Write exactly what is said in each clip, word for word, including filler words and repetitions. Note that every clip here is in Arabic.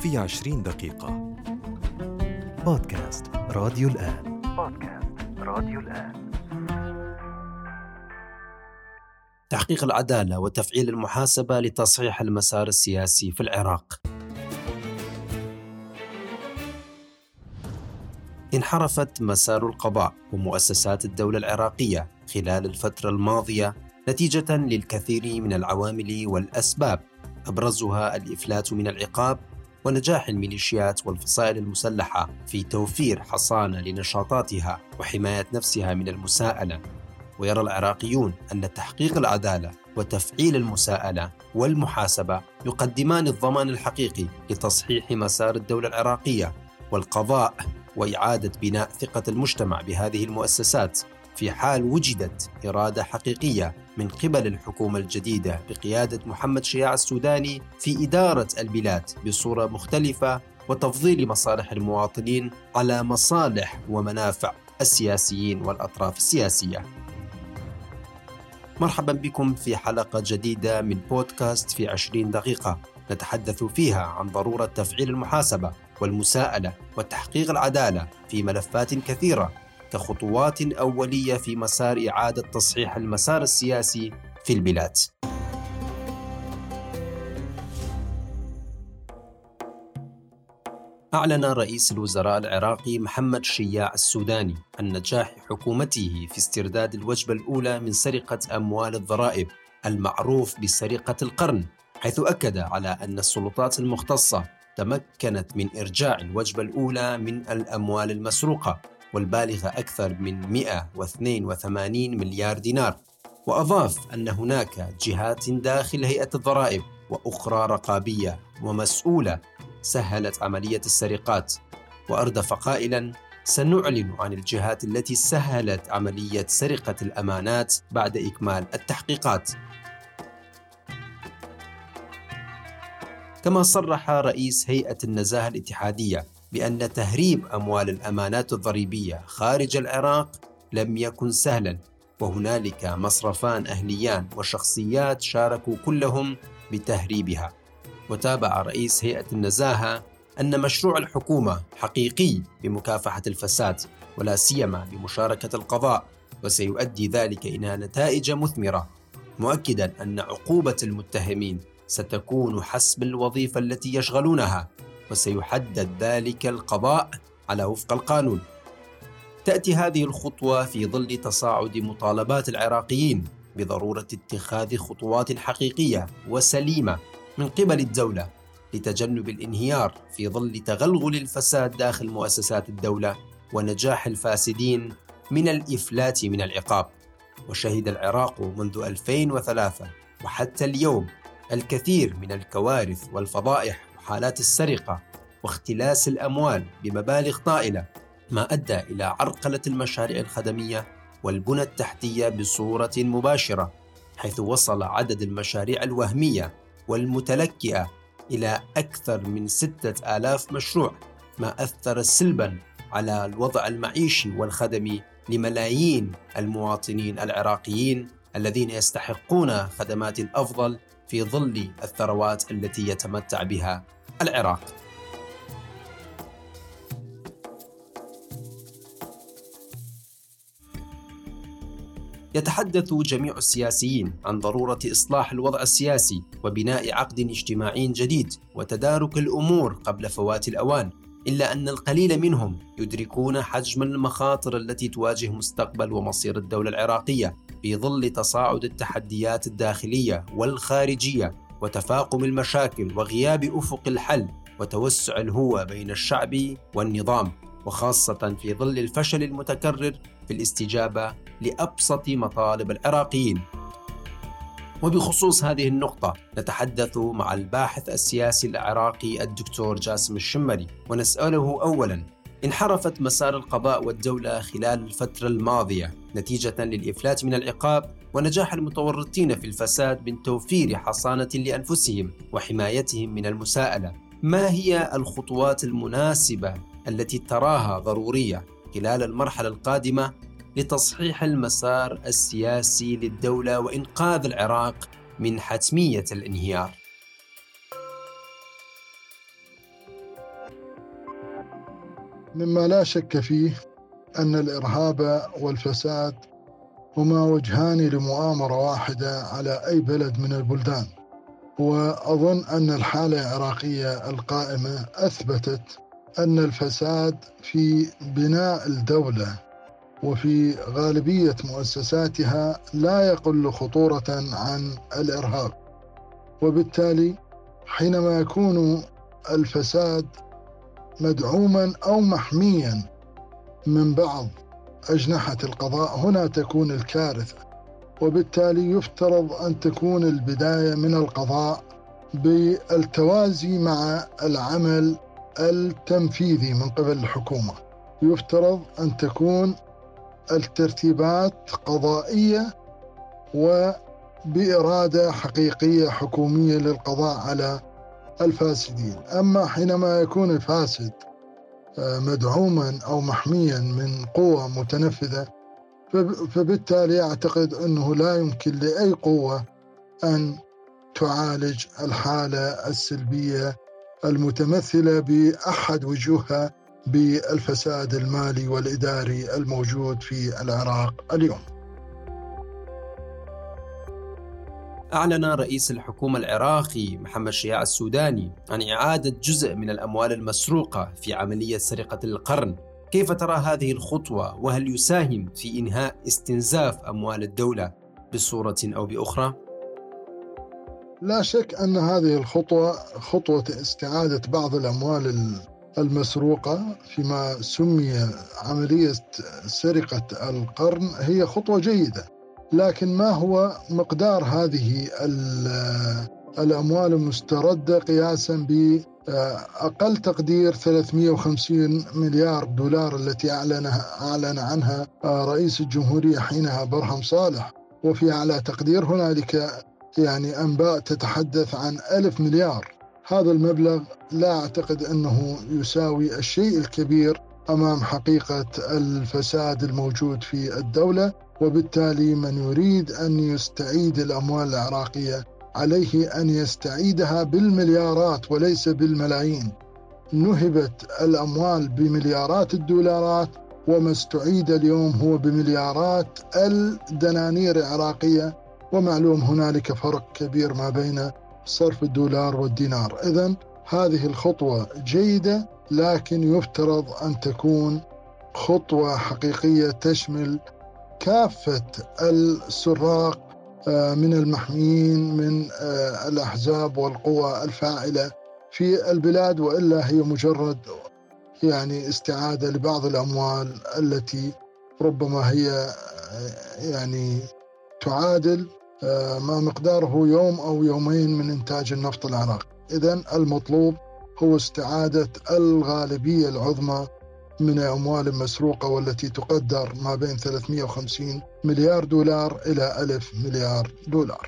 في عشرين دقيقة. بودكاست راديو الآن. بودكاست راديو الآن. تحقيق العدالة وتفعيل المحاسبة لتصحيح المسار السياسي في العراق. انحرفت مسار القضاء ومؤسسات الدولة العراقية خلال الفترة الماضية نتيجة للكثير من العوامل والأسباب، أبرزها الإفلات من العقاب ونجاح الميليشيات والفصائل المسلحة في توفير حصانة لنشاطاتها وحماية نفسها من المساءلة. ويرى العراقيون أن تحقيق العدالة وتفعيل المساءلة والمحاسبة يقدمان الضمان الحقيقي لتصحيح مسار الدولة العراقية والقضاء وإعادة بناء ثقة المجتمع بهذه المؤسسات في حال وجدت إرادة حقيقية من قبل الحكومة الجديدة بقيادة محمد شياع السوداني في إدارة البلاد بصورة مختلفة وتفضيل مصالح المواطنين على مصالح ومنافع السياسيين والأطراف السياسية. مرحبا بكم في حلقة جديدة من بودكاست في عشرين دقيقة، نتحدث فيها عن ضرورة تفعيل المحاسبة والمساءلة وتحقيق العدالة في ملفات كثيرة كخطوات أولية في مسار إعادة تصحيح المسار السياسي في البلاد. أعلن رئيس الوزراء العراقي محمد شياع السوداني عن نجاح حكومته في استرداد الوجبة الأولى من سرقة أموال الضرائب المعروف بسرقة القرن، حيث أكد على أن السلطات المختصة تمكنت من إرجاع الوجبة الأولى من الأموال المسروقة والبالغة أكثر من مئة واثنين وثمانين مليار دينار. وأضاف أن هناك جهات داخل هيئة الضرائب وأخرى رقابية ومسؤولة سهلت عملية السرقات، وأردف قائلاً: سنعلن عن الجهات التي سهلت عملية سرقة الأمانات بعد إكمال التحقيقات. كما صرح رئيس هيئة النزاهة الاتحادية بأن تهريب أموال الأمانات الضريبية خارج العراق لم يكن سهلاً، وهنالك مصرفان أهليان وشخصيات شاركوا كلهم بتهريبها. وتابع رئيس هيئة النزاهة أن مشروع الحكومة حقيقي بمكافحة الفساد ولا سيما بمشاركة القضاء، وسيؤدي ذلك إلى نتائج مثمرة، مؤكداً أن عقوبة المتهمين ستكون حسب الوظيفة التي يشغلونها، وسيحدد ذلك القضاء على وفق القانون. تأتي هذه الخطوة في ظل تصاعد مطالبات العراقيين بضرورة اتخاذ خطوات حقيقية وسليمة من قبل الدولة لتجنب الانهيار في ظل تغلغل الفساد داخل مؤسسات الدولة ونجاح الفاسدين من الإفلات من العقاب. وشهد العراق منذ ألفين وثلاثة وحتى اليوم الكثير من الكوارث والفضائح وحالات السرقة واختلاس الأموال بمبالغ طائلة، ما أدى إلى عرقلة المشاريع الخدمية والبنى التحتية بصورة مباشرة، حيث وصل عدد المشاريع الوهمية والمتلكئة إلى أكثر من ستة آلاف مشروع، ما أثر سلباً على الوضع المعيشي والخدمي لملايين المواطنين العراقيين الذين يستحقون خدمات أفضل في ظل الثروات التي يتمتع بها العراق. يتحدث جميع السياسيين عن ضرورة إصلاح الوضع السياسي وبناء عقد اجتماعي جديد وتدارك الأمور قبل فوات الأوان، إلا أن القليل منهم يدركون حجم المخاطر التي تواجه مستقبل ومصير الدولة العراقية في ظل تصاعد التحديات الداخلية والخارجية وتفاقم المشاكل وغياب أفق الحل وتوسع الهوة بين الشعب والنظام، وخاصة في ظل الفشل المتكرر في الاستجابة لأبسط مطالب العراقيين. وبخصوص هذه النقطة نتحدث مع الباحث السياسي العراقي الدكتور جاسم الشمري ونسأله أولاً: انحرفت مسار القضاء والدولة خلال الفترة الماضية نتيجة للإفلات من العقاب ونجاح المتورطين في الفساد من توفير حصانة لأنفسهم وحمايتهم من المساءلة، ما هي الخطوات المناسبة التي تراها ضرورية خلال المرحلة القادمة لتصحيح المسار السياسي للدولة وإنقاذ العراق من حتمية الانهيار؟ مما لا شك فيه أن الإرهاب والفساد هما وجهان لمؤامرة واحدة على أي بلد من البلدان. وأظن أن الحالة العراقية القائمة أثبتت أن الفساد في بناء الدولة وفي غالبية مؤسساتها لا يقل خطورة عن الإرهاب. وبالتالي حينما يكون الفساد مدعوما أو محميا من بعض أجنحة القضاء، هنا تكون الكارثة. وبالتالي يفترض أن تكون البداية من القضاء بالتوازي مع العمل التنفيذي من قبل الحكومة. يفترض أن تكون الترتيبات قضائية وبإرادة حقيقية حكومية للقضاء على الفاسدين. أما حينما يكون الفاسد مدعوما أو محميا من قوة متنفذة، فبالتالي أعتقد أنه لا يمكن لأي قوة أن تعالج الحالة السلبية المتمثلة بأحد وجوهها بالفساد المالي والإداري الموجود في العراق اليوم. أعلن رئيس الحكومة العراقي محمد شياع السوداني عن إعادة جزء من الأموال المسروقة في عملية سرقة القرن. كيف ترى هذه الخطوة، وهل يساهم في إنهاء استنزاف أموال الدولة بصورة أو بأخرى؟ لا شك أن هذه الخطوة خطوة استعادة بعض الأموال المسروقة فيما سمي عملية سرقة القرن هي خطوة جيدة. لكن ما هو مقدار هذه الأموال المستردة قياسا بأقل تقدير ثلاثمئة وخمسين مليار دولار التي أعلنها أعلن عنها رئيس الجمهورية حينها برهم صالح، وفي على تقدير هنالك يعني أنباء تتحدث عن ألف مليار. هذا المبلغ لا أعتقد أنه يساوي الشيء الكبير أمام حقيقة الفساد الموجود في الدولة. وبالتالي من يريد أن يستعيد الأموال العراقية عليه أن يستعيدها بالمليارات وليس بالملايين. نهبت الأموال بمليارات الدولارات، وما استعيد اليوم هو بمليارات الدنانير العراقية، ومعلوم هنالك فرق كبير ما بين صرف الدولار والدينار. إذن هذه الخطوة جيدة، لكن يفترض أن تكون خطوة حقيقية تشمل كافة السراق من المحميين من الأحزاب والقوى الفاعلة في البلاد، وإلا هي مجرد يعني استعادة لبعض الأموال التي ربما هي يعني تعادل ما مقداره يوم أو يومين من إنتاج النفط العراقي. إذن المطلوب هو استعادة الغالبية العظمى من أموال مسروقة، والتي تقدر ما بين ثلاثمئة وخمسين مليار دولار إلى ألف مليار دولار.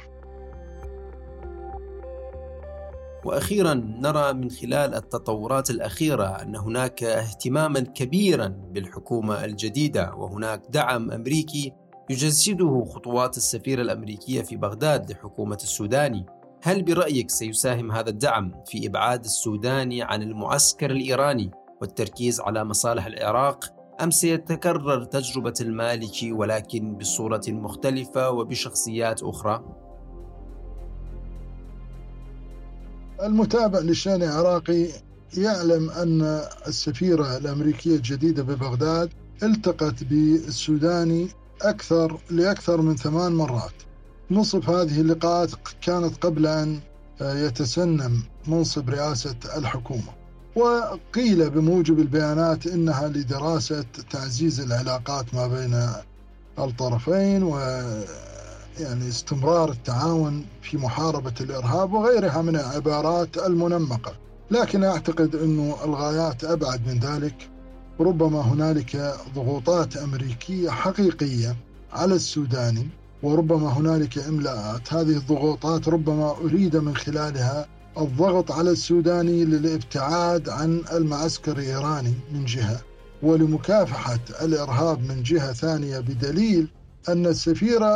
وأخيرا، نرى من خلال التطورات الأخيرة أن هناك اهتماما كبيرا بالحكومة الجديدة، وهناك دعم أمريكي يجسده خطوات السفيرة الأمريكية في بغداد لحكومة السوداني. هل برأيك سيساهم هذا الدعم في إبعاد السوداني عن المعسكر الإيراني والتركيز على مصالح العراق، أم سيتكرر تجربة المالكي ولكن بصورة مختلفة وبشخصيات أخرى؟ المتابع للشأن العراقي يعلم أن السفيرة الأمريكية الجديدة ببغداد التقت بالسوداني أكثر لأكثر من ثمان مرات. نصف هذه اللقاءات كانت قبل أن يتسنم منصب رئاسة الحكومة، وقيل بموجب البيانات إنها لدراسة تعزيز العلاقات ما بين الطرفين ويعني استمرار التعاون في محاربة الإرهاب وغيرها من العبارات المنمقة. لكن أعتقد أنه الغايات أبعد من ذلك. ربما هنالك ضغوطات أمريكية حقيقية على السوداني، وربما هنالك إملاءات. هذه الضغوطات ربما أريد من خلالها الضغط على السوداني للابتعاد عن المعسكر الإيراني من جهة، ولمكافحة الإرهاب من جهة ثانية، بدليل أن السفيرة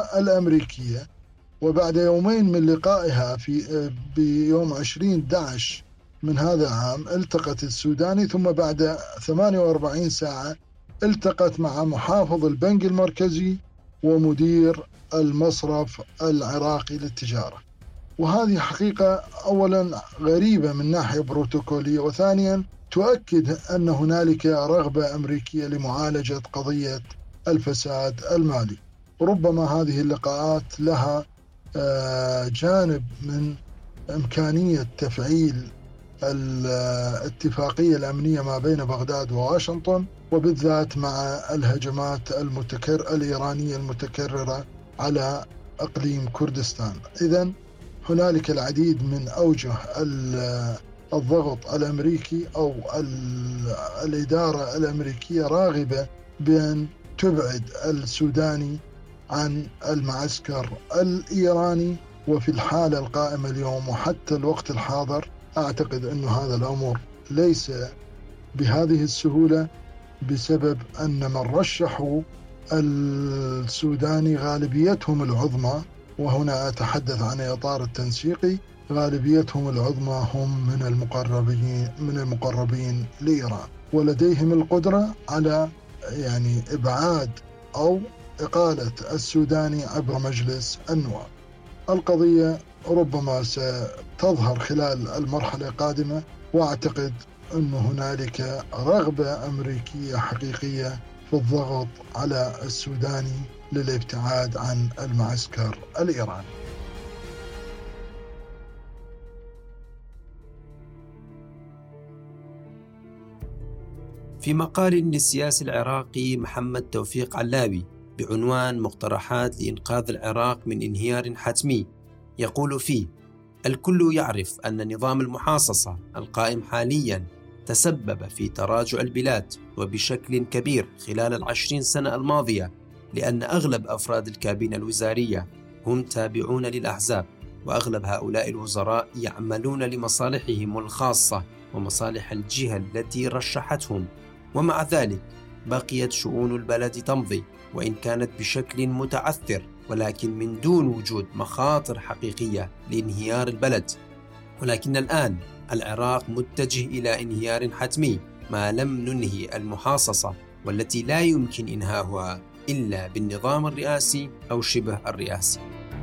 الأمريكية وبعد يومين من لقائها في بيوم عشرين أحد عشر من هذا العام التقت السوداني، ثم بعد ثمانية وأربعين ساعة التقت مع محافظ البنك المركزي ومدير المصرف العراقي للتجارة. وهذه حقيقة أولا غريبة من ناحية بروتوكولية، وثانيا تؤكد أن هنالك رغبة أمريكية لمعالجة قضية الفساد المالي. ربما هذه اللقاءات لها جانب من إمكانية تفعيل الاتفاقية الأمنية ما بين بغداد وواشنطن، وبالذات مع الهجمات المتكررة الإيرانية المتكررة على إقليم كردستان. إذن هنالك العديد من أوجه الضغط الأمريكي أو الإدارة الأمريكية راغبة بأن تبعد السوداني عن المعسكر الإيراني. وفي الحالة القائمة اليوم وحتى الوقت الحاضر أعتقد أن هذا الأمر ليس بهذه السهولة، بسبب أن من رشحوا السوداني غالبيتهم العظمى، وهنا أتحدث عن إطار التنسيقي، غالبيتهم العظمى هم من المقربين من المقربين لإيران، ولديهم القدرة على يعني إبعاد أو إقالة السوداني عبر مجلس النواب. القضية ربما ستظهر خلال المرحلة القادمة، وأعتقد أن هنالك رغبة أمريكية حقيقية في الضغط على السوداني للابتعاد عن المعسكر الإيراني. في مقال للسياسي العراقي محمد توفيق علاوي بعنوان مقترحات لإنقاذ العراق من انهيار حتمي، يقول فيه: الكل يعرف أن نظام المحاصصة القائم حالياً تسبب في تراجع البلاد وبشكل كبير خلال العشرين سنة الماضية، لأن أغلب أفراد الكابينة الوزارية هم تابعون للأحزاب، وأغلب هؤلاء الوزراء يعملون لمصالحهم الخاصة ومصالح الجهة التي رشحتهم. ومع ذلك بقيت شؤون البلد تمضي، وإن كانت بشكل متعثر، ولكن من دون وجود مخاطر حقيقية لانهيار البلد. ولكن الآن العراق متجه إلى انهيار حتمي ما لم ننهي المحاصصة، والتي لا يمكن إنهاؤها إلا بالنظام الرئاسي أو شبه الرئاسي.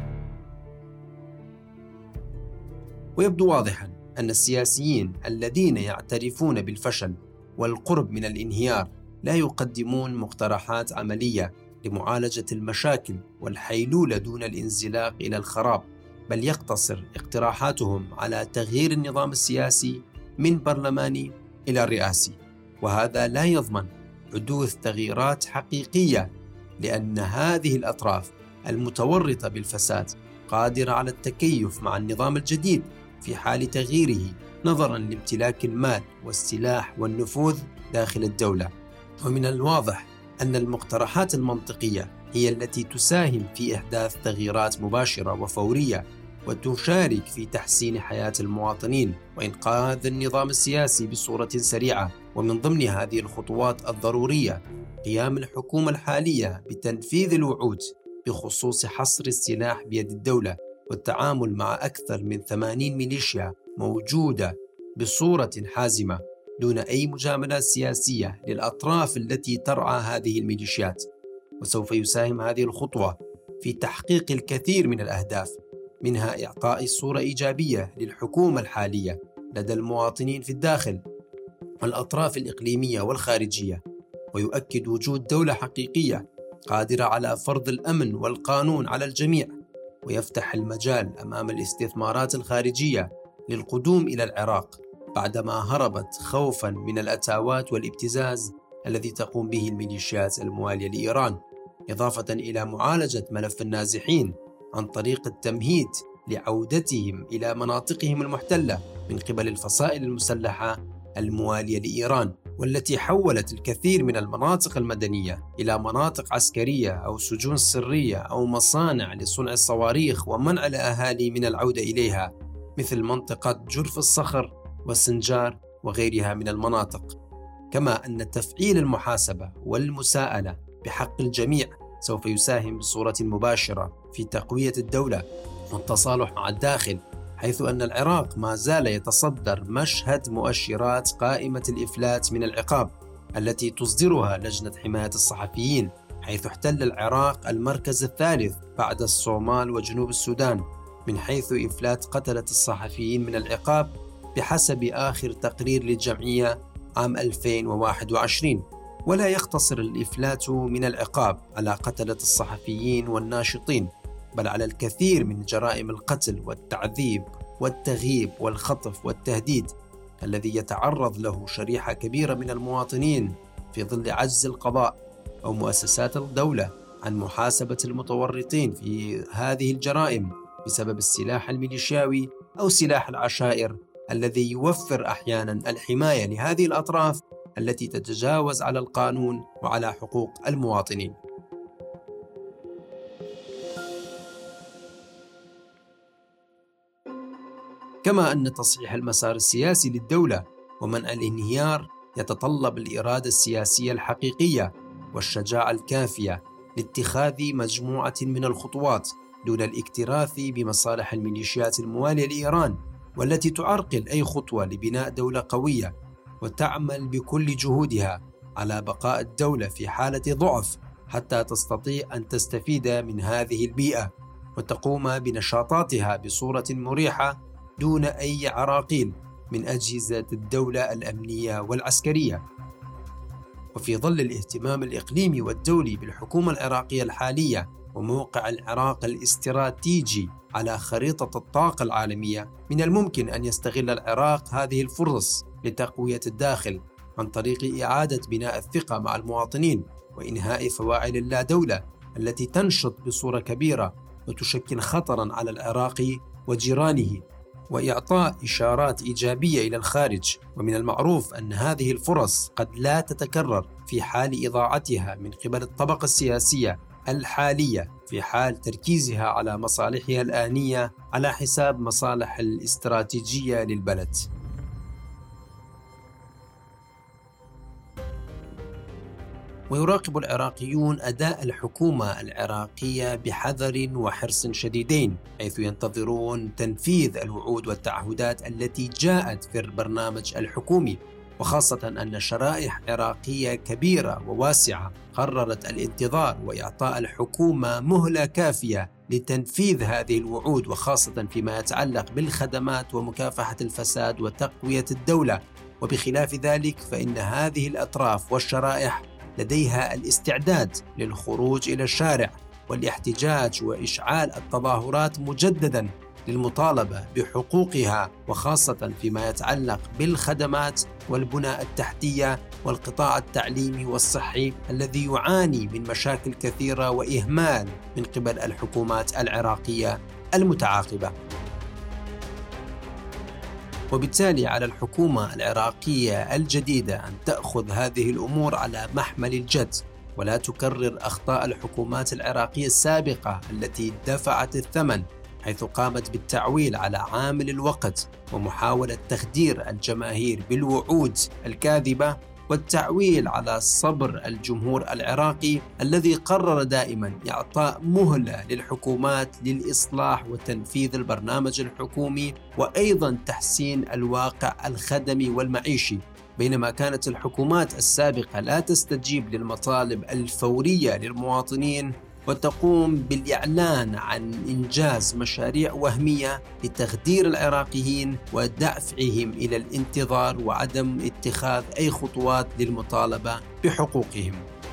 ويبدو واضحا أن السياسيين الذين يعترفون بالفشل والقرب من الانهيار لا يقدمون مقترحات عملية لمعالجة المشاكل والحيلولة دون الانزلاق إلى الخراب، بل يقتصر اقتراحاتهم على تغيير النظام السياسي من برلماني إلى رئاسي، وهذا لا يضمن حدوث تغييرات حقيقية، لأن هذه الأطراف المتورطة بالفساد قادرة على التكيف مع النظام الجديد في حال تغييره، نظراً لامتلاك المال والسلاح والنفوذ داخل الدولة. ومن الواضح أن المقترحات المنطقية هي التي تساهم في إحداث تغييرات مباشرة وفورية، وتشارك في تحسين حياة المواطنين وإنقاذ النظام السياسي بصورة سريعة. ومن ضمن هذه الخطوات الضرورية قيام الحكومة الحالية بتنفيذ الوعود بخصوص حصر السلاح بيد الدولة، والتعامل مع أكثر من ثمانين ميليشيا موجودة بصورة حازمة دون أي مجاملات سياسية للأطراف التي ترعى هذه الميليشيات. وسوف يساهم هذه الخطوة في تحقيق الكثير من الأهداف، منها إعطاء صورة إيجابية للحكومة الحالية لدى المواطنين في الداخل والأطراف الإقليمية والخارجية، ويؤكد وجود دولة حقيقية قادرة على فرض الأمن والقانون على الجميع، ويفتح المجال أمام الاستثمارات الخارجية للقدوم إلى العراق بعدما هربت خوفاً من الأتاوات والابتزاز الذي تقوم به الميليشيات الموالية لإيران، إضافة إلى معالجة ملف النازحين عن طريق التمهيد لعودتهم إلى مناطقهم المحتلة من قبل الفصائل المسلحة الموالية لإيران، والتي حولت الكثير من المناطق المدنية إلى مناطق عسكرية أو سجون سرية أو مصانع لصنع الصواريخ ومنع الأهالي من العودة إليها، مثل منطقة جرف الصخر والسنجار وغيرها من المناطق. كما أن تفعيل المحاسبة والمساءلة بحق الجميع سوف يساهم بصورة مباشرة في تقوية الدولة والتصالح مع الداخل حيث أن العراق ما زال يتصدر مشهد مؤشرات قائمة الإفلات من العقاب التي تصدرها لجنة حماية الصحفيين، حيث احتل العراق المركز الثالث بعد الصومال وجنوب السودان من حيث إفلات قتلة الصحفيين من العقاب بحسب آخر تقرير للجمعية عام ألفين وواحد وعشرين. ولا يقتصر الإفلات من العقاب على قتلة الصحفيين والناشطين، بل على الكثير من جرائم القتل والتعذيب والتغييب والخطف والتهديد الذي يتعرض له شريحة كبيرة من المواطنين في ظل عجز القضاء أو مؤسسات الدولة عن محاسبة المتورطين في هذه الجرائم بسبب السلاح الميليشياوي أو سلاح العشائر الذي يوفر أحيانا الحماية لهذه الأطراف التي تتجاوز على القانون وعلى حقوق المواطنين. كما أن تصحيح المسار السياسي للدولة ومنع الانهيار يتطلب الإرادة السياسية الحقيقية والشجاعة الكافية لاتخاذ مجموعة من الخطوات دون الاكتراث بمصالح الميليشيات الموالية لإيران، والتي تعرقل أي خطوة لبناء دولة قوية وتعمل بكل جهودها على بقاء الدولة في حالة ضعف حتى تستطيع أن تستفيد من هذه البيئة وتقوم بنشاطاتها بصورة مريحة دون أي عراقيل من أجهزة الدولة الأمنية والعسكرية. وفي ظل الاهتمام الإقليمي والدولي بالحكومة العراقية الحالية وموقع العراق الاستراتيجي على خريطة الطاقة العالمية، من الممكن أن يستغل العراق هذه الفرص لتقوية الداخل عن طريق إعادة بناء الثقة مع المواطنين وإنهاء فواعل اللادولة التي تنشط بصورة كبيرة وتشكل خطراً على العراق وجيرانه، وإعطاء إشارات إيجابية إلى الخارج. ومن المعروف أن هذه الفرص قد لا تتكرر في حال إضاعتها من قبل الطبقة السياسية الحالية في حال تركيزها على مصالحها الآنية على حساب مصالح الاستراتيجية للبلد. ويراقب العراقيون أداء الحكومة العراقية بحذر وحرص شديدين، حيث ينتظرون تنفيذ الوعود والتعهدات التي جاءت في البرنامج الحكومي، وخاصة أن شرائح عراقية كبيرة وواسعة قررت الانتظار وإعطاء الحكومة مهلة كافية لتنفيذ هذه الوعود، وخاصة فيما يتعلق بالخدمات ومكافحة الفساد وتقوية الدولة. وبخلاف ذلك فإن هذه الأطراف والشرائح لديها الاستعداد للخروج إلى الشارع والاحتجاج وإشعال التظاهرات مجددا للمطالبة بحقوقها، وخاصة فيما يتعلق بالخدمات والبنى التحتية والقطاع التعليمي والصحي الذي يعاني من مشاكل كثيرة وإهمال من قبل الحكومات العراقية المتعاقبة. وبالتالي على الحكومة العراقية الجديدة أن تأخذ هذه الأمور على محمل الجد ولا تكرر أخطاء الحكومات العراقية السابقة التي دفعت الثمن، حيث قامت بالتعويل على عامل الوقت ومحاولة تخدير الجماهير بالوعود الكاذبة والتعويل على صبر الجمهور العراقي الذي قرر دائما إعطاء مهلة للحكومات للإصلاح وتنفيذ البرنامج الحكومي وأيضا تحسين الواقع الخدمي والمعيشي، بينما كانت الحكومات السابقة لا تستجيب للمطالب الفورية للمواطنين وتقوم بالإعلان عن إنجاز مشاريع وهمية لتخدير العراقيين ودفعهم إلى الانتظار وعدم اتخاذ أي خطوات للمطالبة بحقوقهم.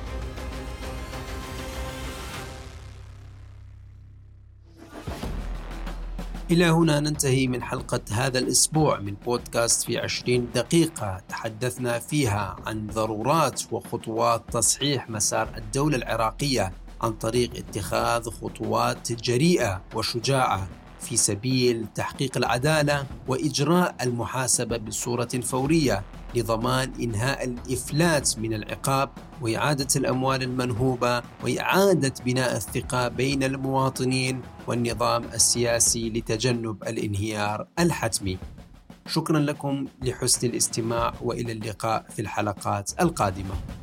إلى هنا ننتهي من حلقة هذا الأسبوع من بودكاست في عشرين دقيقة، تحدثنا فيها عن ضرورات وخطوات تصحيح مسار الدولة العراقية عن طريق اتخاذ خطوات جريئة وشجاعة في سبيل تحقيق العدالة وإجراء المحاسبة بصورة فورية لضمان إنهاء الإفلات من العقاب وإعادة الأموال المنهوبة وإعادة بناء الثقة بين المواطنين والنظام السياسي لتجنب الانهيار الحتمي. شكرا لكم لحسن الاستماع وإلى اللقاء في الحلقات القادمة.